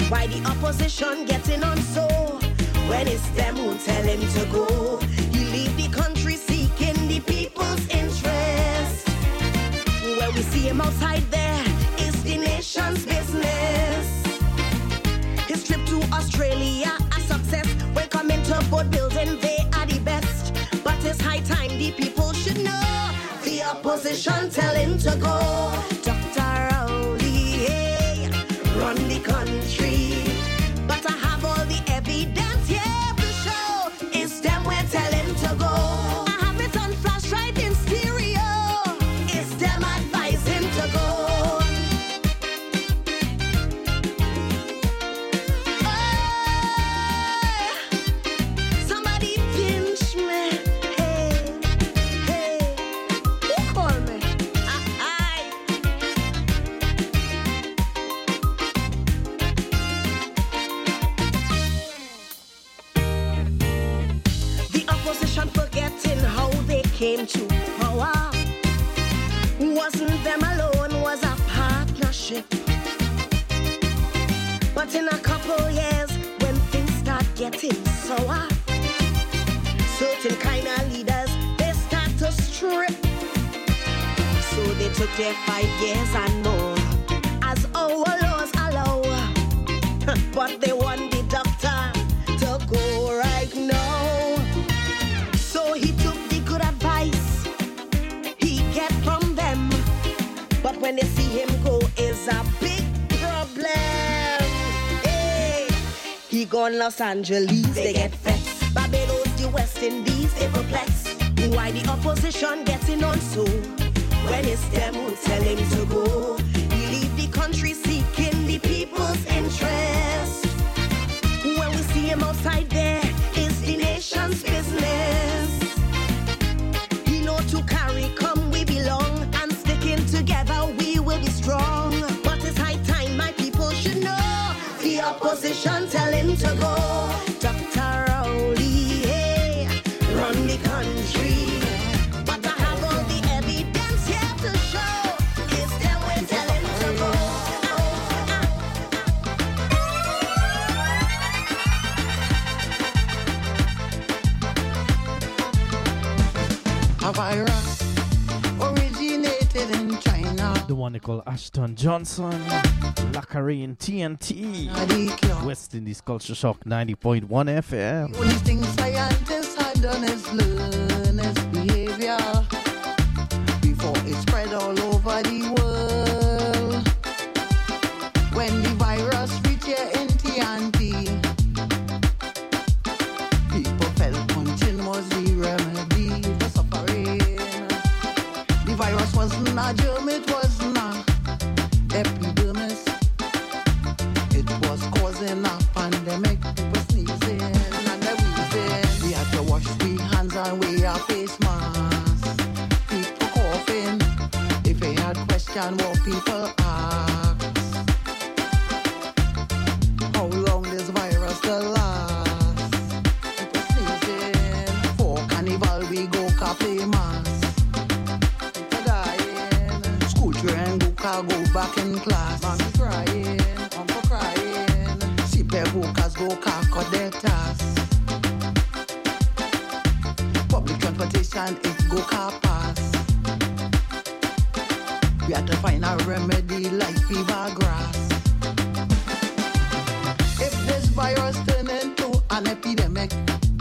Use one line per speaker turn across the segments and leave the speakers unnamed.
Why the opposition getting on so? When it's them who tell him to go. He leave the country seeking the people's interest. When we see him outside there, it's the nation's business. His trip to Australia, a success. When coming to boat building, they are the best. But it's high time the people should know. The opposition tell him to go. Dr. Rowley, hey, run the country. But I have all the evidence here to show. It's them we tell him to go. I have it on flash right in stereo. It's them advise him to go. Somebody pinch me. Hey, hey, who call me? The opposition forgetting how they came to power. Wasn't them alone, was a partnership. But in a couple years, when things start getting sour, certain kind of leaders, they start to strip. So they took their 5 years and more, as our laws allow. But they want the doctor to go right now. So he took the good advice he get from them. But when they see him go, is a big problem. Hey, he gone Los Angeles, they get vexed. Barbados, the West Indies, they perplexed. Why the opposition getting on so? When it's them who tell him to go. He leave the country seeking the people's interest. When we see him outside there, it's the nation's business. He know to carry, come we belong, and sticking together we will be strong. But it's high time my people should know. The opposition tell him to go. Dr. Rowley, hey, run the country. But I have all the evidence here to show. It's them we tell him to go.
A virus originated in China.
The one they call Ashton Johnson, Lacarine TNT, West Indies Culture Shock 90.1 FM.
Only thing scientists had done is learn its behavior before it spread all over the world. When the virus reached here in TNT, people felt punching was the remedy for suffering. The virus wasn't a germ, it was not epidermis. It was causing a pandemic. People sneezing and they wheezing. We had to wash the hands and wear a face mask. People coughing. If they had question, what people ask. How long this virus will last? People sneezing. For carnival we go play mask. People dying. School children go back in class. Mommy crying, uncle crying. CPR workers go cut their tasks. Public transportation it go car pass. We had to find a remedy like fever grass. If this virus turn into an epidemic,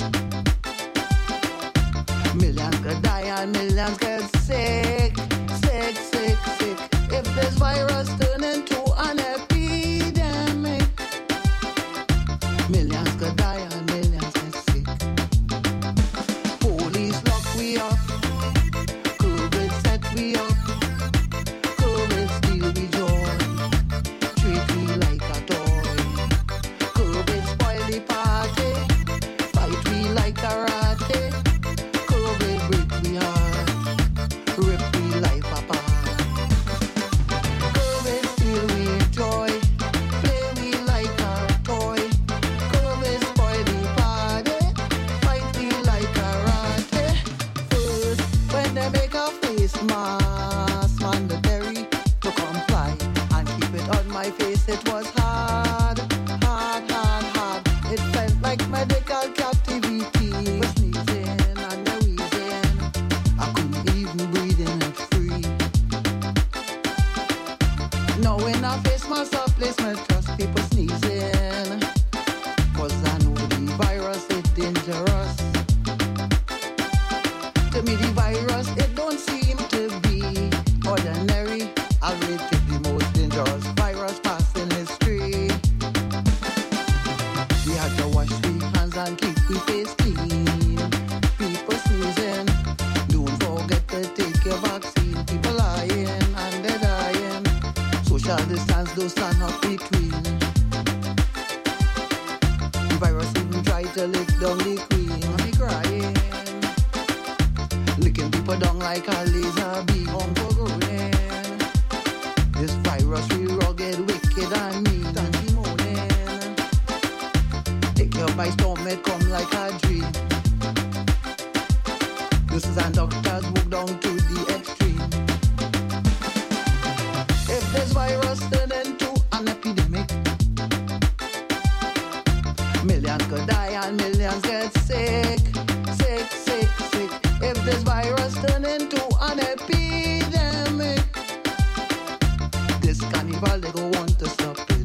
millions could die and millions get sick, sick, sick, sick. If this virus turn into an epidemic, millions could die and millions get sick. Police lock we up, COVID set we up, COVID steal we joy, treat we like a toy. COVID spoil the party, fight we like karate. COVID break we heart. people sneezing, 'cause I know the virus is dangerous. To me the virus, it don't seem to be ordinary. I'll rate it the most dangerous virus passing history. We had to wash we hands and keep we face clean. People sneezing, don't forget to take your vaccine. People lying and they're dying. Social distance, don't stand up between. The virus even try to lick down the queen. And me crying, licking people down like a laser beam. Uncle growing. This virus we rugged, wicked and mean. And moaning, take you by storm, it come like a dream. Nurses and doctors move down to the extreme. If this virus turn into an epidemic, millions could die and millions get sick. Sick, sick, sick. If this virus turn into an epidemic, this carnival they go want to stop it.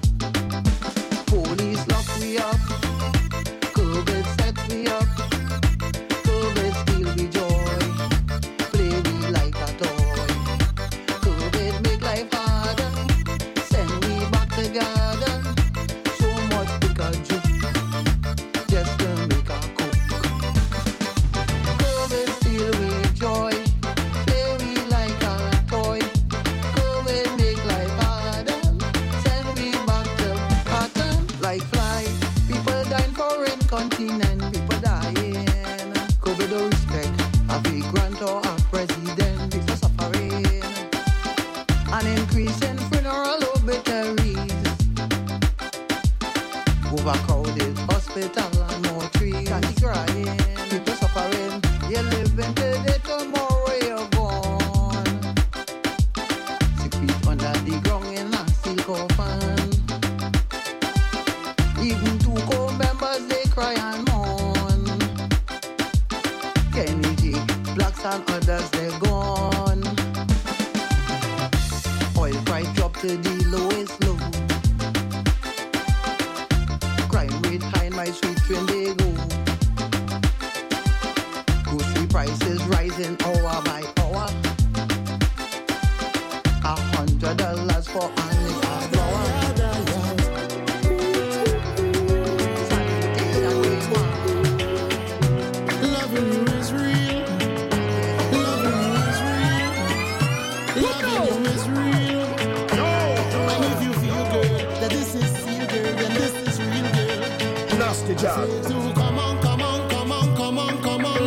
Police lock me up, COVID set me up, COVID steal me joy, play me like a toy. COVID make life harder, send me back together. So much Pikachu, just to make a cook. COVID steal me joy, play me like a toy. COVID make life harder, send me back to pattern. Like fly, people dying foreign continent, people dying. COVID don't respect a vagrant or a president, people suffering. An increase in funeral obituaries, overcrowded hospital and more trees. Can't crying, people suffering. You're living today, tomorrow you're gone. 6 feet under the ground in a steel coffin. Even two co-members, they cry and mourn. Kennedy, blacks and others, they're gone. Oil price dropped to the lowest low. Crime rate high in my street when they go. Grocery prices rising hour by hour. $100 for a nickel flour. Sanitation is one.
Loving you is real. Loving you is real. Loving you is real. And if you feel good, that this is real good, then this is real good.
Nasty job.
So come on, come on, come on, come on, come on.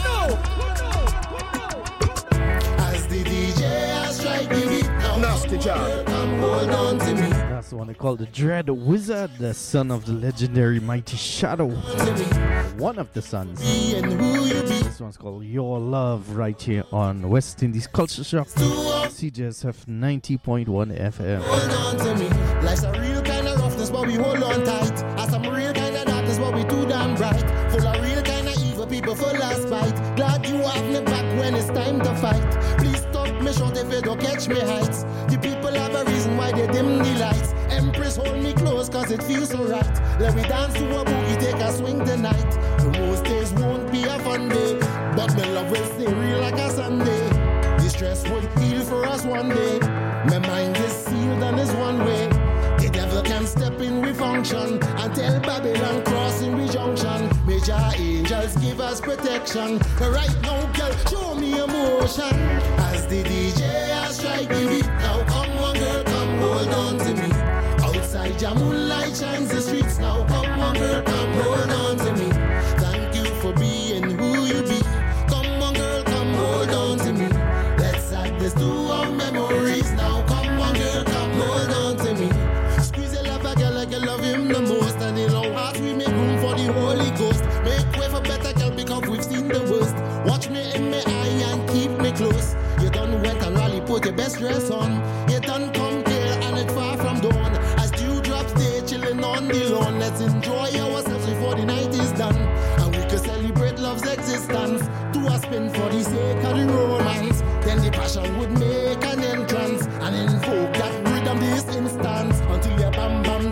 As the DJ has strike the beat now.
Nasty job.
Come hold on to me.
That's the one they call the Dread Wizard, the son of the legendary Mighty Shadow.
To me.
One of the sons.
Be and who you be.
This one's called Your Love right here on West Indies Culture Shock. CJSF 90.1 FM.
Hold on to me. Life's a real kind of roughness, but we hold on tight. As some real kind of darkness, but we too damn bright. Full of real kind of evil people, full of spite. Glad you have me back when it's time to fight. Please stop me short if you don't catch me heights. The people have a reason why they dim the lights. Empress, hold me close, cause it feels so right. Let me dance to a boogie, take a swing tonight. The most days won't be a fun day, but my love will stay real like a Sunday. The stress would heal for us one day. My mind is sealed and is one way. The devil can step in, we function. Until Babylon crossing we junction. Major angels give us protection. But right now, girl, show me emotion. As the DJ has strike the beat. Now come on, girl, come hold on to me. Outside your moonlight shines the streets. Now come on, girl, come hold on to me. Thank you for being who you be. Come on, girl, come hold on to me. Let's add this to our memories. Now come on, girl, come hold on to me. Squeeze your love a girl like you love him the most. And in our hearts we make room for the Holy Ghost. Make way for better girl because we've seen the worst. Watch me in my eye and keep me close. You done went and rally, put your best dress on. You done come here and it's far from dawn. As dewdrops stay chilling on the lawn. Let's enjoy ourselves before the night is done. And we can celebrate love's existence. Do a spin for the sake of the romance. Then the passion would make an entrance and invoke that rhythm this instance. Until your bam bam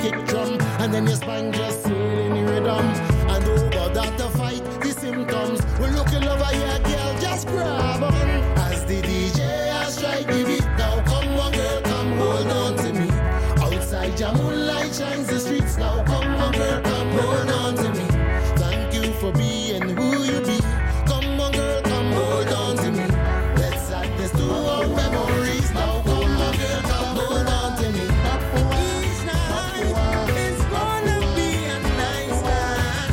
kick drum, and then your spine just swirling in rhythm. And over that to fight the symptoms. We looking over here, girl, just grab on. As the DJ has strike the beat now, come on girl, come hold on to me. Outside your moonlight shines the streets now, come on girl, come hold on to me. Thank you for being who you be. Come on girl, come hold on to me. Let's add this to our memories now. Come on girl, come hold on to me. Each night it's gonna be a nice night.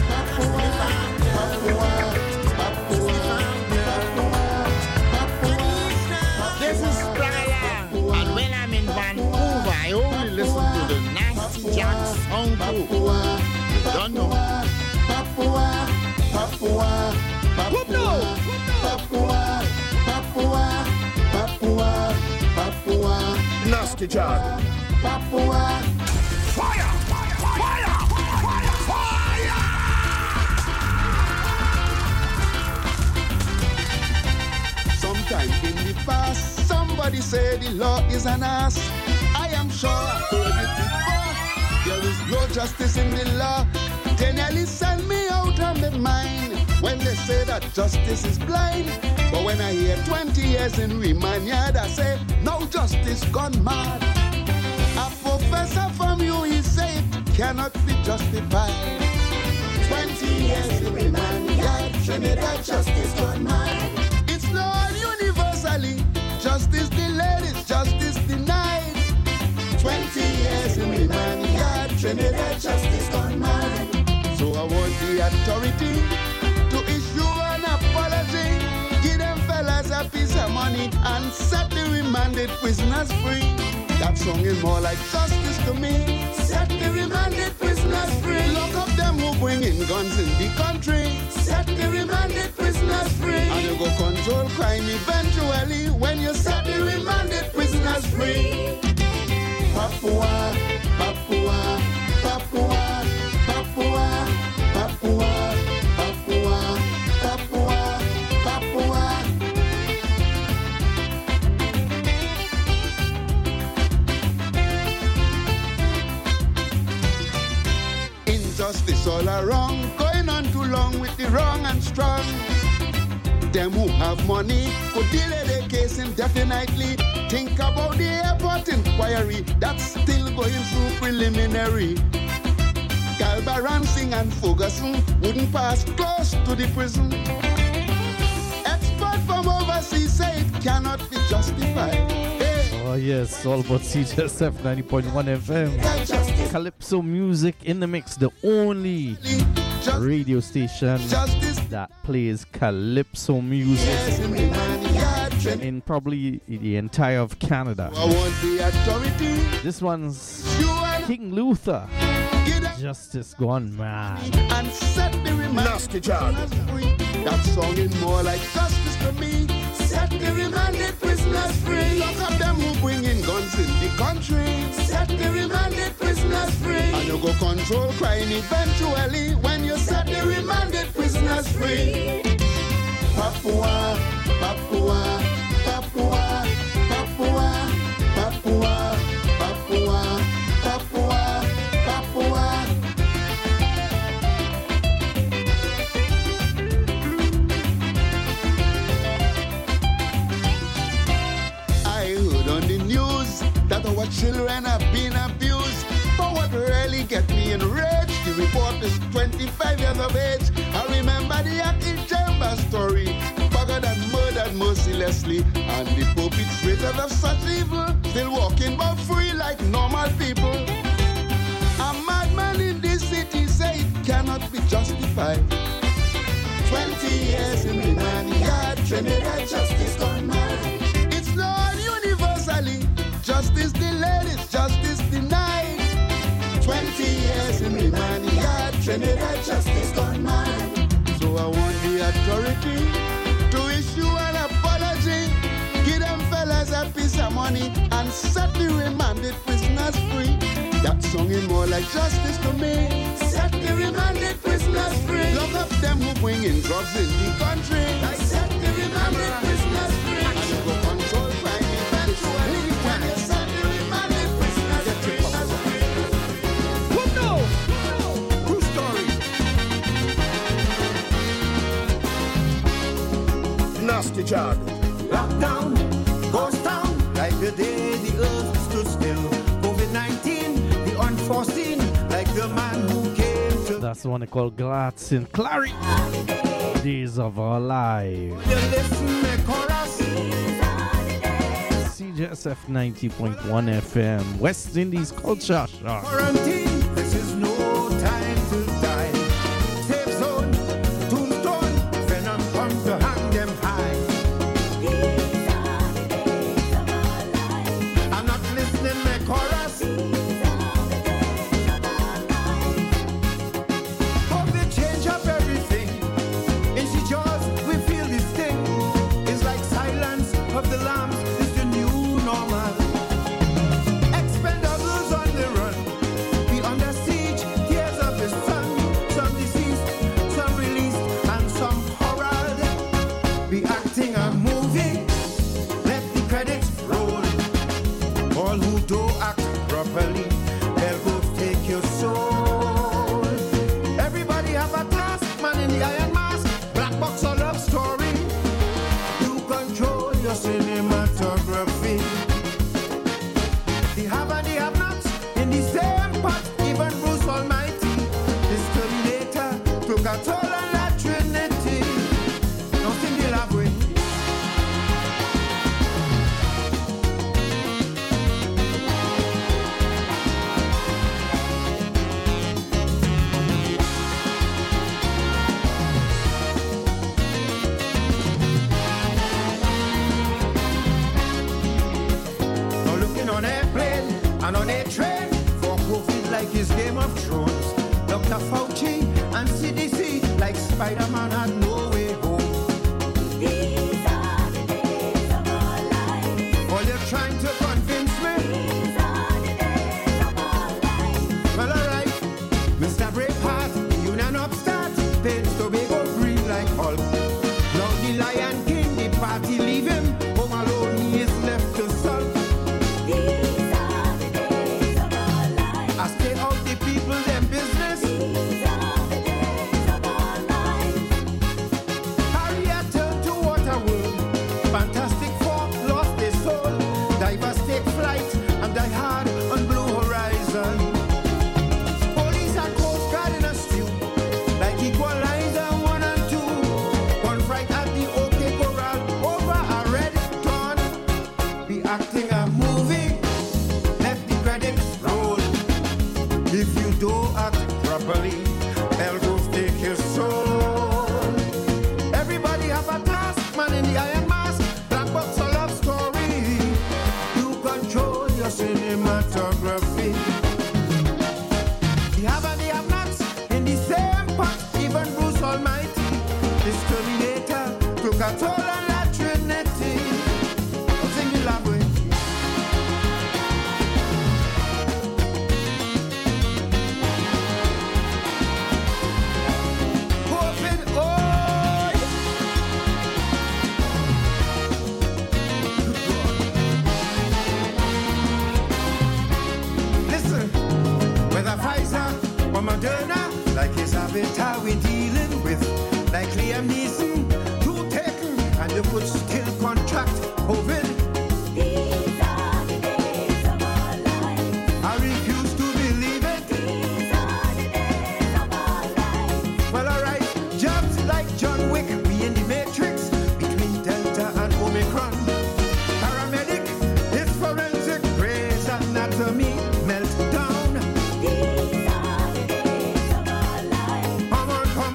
This is Spragala, and when I'm in Vancouver, I only listen to the Nasty Jack song crew. You don't know.
Nasty Jack.
Fire! Fire! Fire!
Sometime in the past, somebody said the law is an ass. I am sure I've heard it before. There is no justice in the law. They nearly send me out of my mind when they say that justice is blind. But when I hear 20 years in remand yard, I say, no justice gone mad. A professor from you, he said, cannot be justified. 20 years in remand yard, Trinidad justice gone mad. It's not universally, justice delayed is justice denied. 20 years in remand yard, Trinidad justice gone mad. So I want the authority to issue an apology. Give them fellas a piece of money and set the remanded prisoners free. That song is more like justice to me. Set the remanded prisoners free. Lock up them who bring in guns in the country. Set the remanded prisoners free. And you go control crime eventually when you set the remanded prisoners free. Papua, Papua, Papua, Papua, Papua, Papua, Papua, Papua. Injustice all around, going on too long with the wrong and strong. Them who have money could delay their case indefinitely. Think about the airport inquiry that's still going through preliminary. Galba, Ramsing and Ferguson wouldn't pass close to the prison. Expert from overseas say it cannot be justified. Hey.
Oh yes, all about CJSF 90.1 FM. Calypso music in the mix, the only radio station that plays Calypso music in probably the entire of Canada. This one's King Luther. Justice gone mad.
And set the
Nasty Jack.
That song is more like justice to me. Set the remanded prisoners free. Lock up them who bring in guns in the country. Set the remanded prisoners free. And you go control crime eventually when you set the remanded prisoners free. Papua, Papua, Papua, Papua, Papua, Papua, Papua, Papua. That our children have been abused. But what really get me enraged, the report is 25 years of age. I remember the Aki Chamber story, buggered and murdered mercilessly. And the perpetrators of such evil still walking but free like normal people. A madman in this city say it cannot be justified. 20 years in remand yard, Trinidad justice gone mad. It's not universally. Justice delayed is justice denied. 20 years in remand yard, Trinidad justice gone mad. So I want the authority to issue an apology. Give them fellas a piece of money and set the remanded prisoners free. That song is more like justice to me. Set the remanded prisoners free. Lock up them who bring in drugs in the country. Set the remanded prisoners free. And you go control crime eventually when you set the remanded prisoners free.
Nasty John.
Lockdown, ghost town, like the day the earth stood still. COVID-19, the unforeseen, like the man who came to.
That's the one they call Gladson Clary. Days of Our Lives.
You listen, me chorus.
CJSF 90.1 FM, West Indies Culture Shock.
Quarantine, this is no time to die. Safe zone, tombstone, venom come to hang them high.
These are the days of our lives.
I'm not listening, me chorus.
These are the days of our lives.
COVID change up everything. In she jaws, we feel this thing. It's like silence of the lambs. It's the new normal. Expendables on the run. We under siege, tears of the sun. Some deceased, some released, and some horror. We acting and moving. Let the credits roll. All who do act properly, they'll go take your soul. Everybody have a task, man in the iron mask. Black box or love story. You control your cinematography. The have and the have nots in the same pot. Even Bruce Almighty, this Terminator, took a toll on that Trinity. Nothing they'll have with. Now looking on airplane and on a train for COVID like his Game of Thrones. Dr. Fauci and CDC like Spider-Man had no way home.
These are the days of our lives.
All you're trying to convince me.
These are the days of our lives.
Well, alright, Mr. Braveheart, Union upstart, paints Tobago green like Hulk. Now the Lion King, the party leave him, home alone he is left to sulk.
These are the days of our lives.
I stay out the people, them business.
These are the days of our lives.
Harriet turned to Waterworld. Fantastic Four lost their soul. Divers take flight and die hard on Blue Horizon. Police and Coast Guard in a stew, like Equalizer 1 and 2. One fright at the OK Corral over a red dawn. Be acting and moving, let the credits roll. If you do act properly, they'll go take your soul. Everybody have a task, man in the iron mask. Black box or love story. You control your cinematography. The have and the have nots in the same pot. Even Bruce Almighty, this Terminator, took a toll on that Trinity. I'm singing love with. COVID, oh, listen, whether Pfizer or Moderna, like his avatar we dealing with, like Liam Neeson, two taken, and you could still contract COVID.
These are the days of our lives.
I refuse to believe it.
These are the days of our lives.
Well, alright, jobs like John Wick, we in the matrix between Delta and Omicron. Paramedic, it's forensic, Grey's Anatomy, meltdown.
These are the days of our lives.
Come on,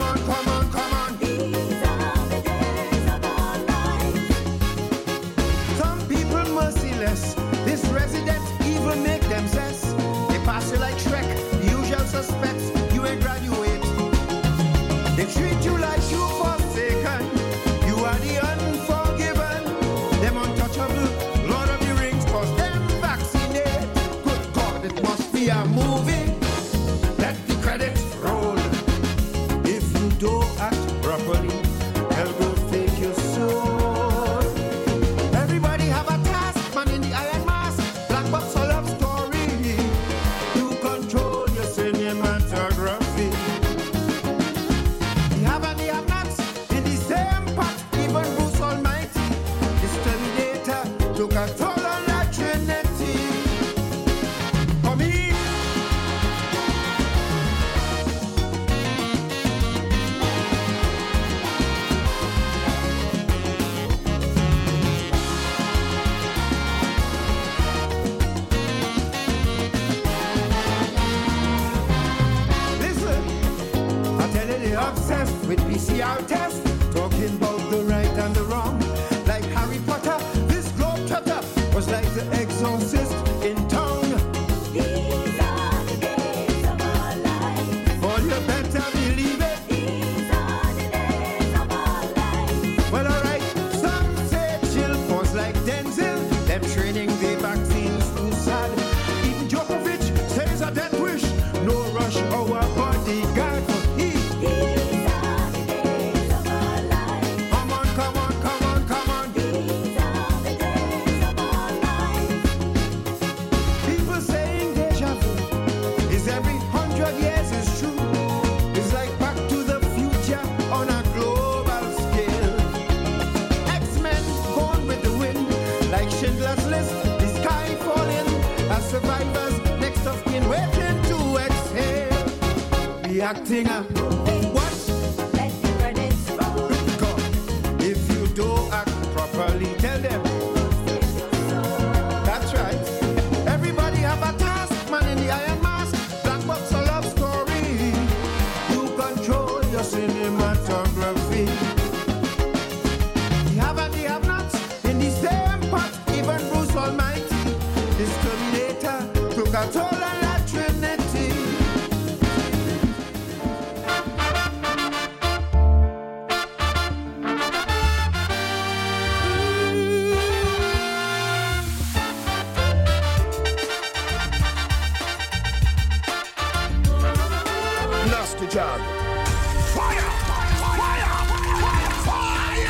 obsessed with PCR tests, talking about the right and the wrong. Like Harry Potter, this globetrotter was like the exorcist in town.
These are the days of our life.
Oh, you better believe it.
These are the days of our life.
Well, alright, some say chill pause like Denzel. Them training the vaccines too sad. Even Djokovic says a death wish. No rush, our bodyguard for he.
These are the days of our life.
Come on, come on, come on, come on.
These are the days of our life.
People saying deja vu is every 100 years is true. It's like Back to the Future on a global scale. X-Men gone with the wind, like Schindler's List, the sky falling. As survivors, next of kin waiting to exhale. Reacting up. What?
Let the credits roll.
God, if you don't act properly, tell them. That's right. Everybody have a task, man in the iron mask. Black box a love story. You control your cinematography. The have and the have-nots in the same pot. Even Bruce Almighty, this Terminator, took a toll on that Trinity.
Nasty Jog. Fire! Fire! Fire!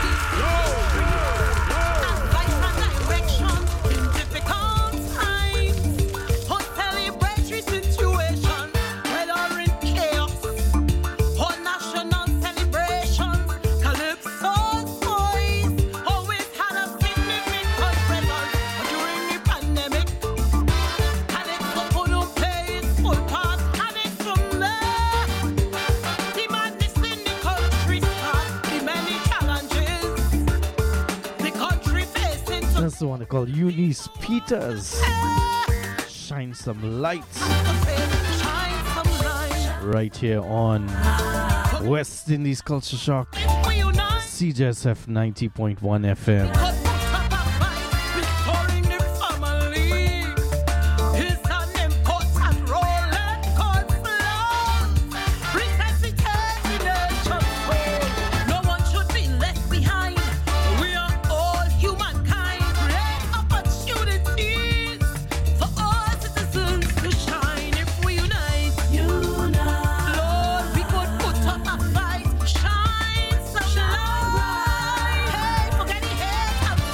Life and direction in difficult times. For celebratory situation, whether in chaos or national celebrations, Calypso's voice always had a significant presence during the pandemic. Calypso couldn't play its full part, and it's from there. The madness in the country starts, the many challenges the country facing to
That's the one they call Eunice Peters. Shine some lights
shine some light.
right here on West Indies Culture Shock,
We unite,
CJSF 90.1 FM.
cut up a fight, restoring the family is an important role and concern. Resuscitating nature's soul. No one should be left behind. We are all humankind. Create opportunities for all citizens to shine if we unite. Lord, we could put up a fight, shine some light. Hey, forget the hate and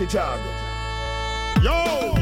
Nasty Jag.
Yo!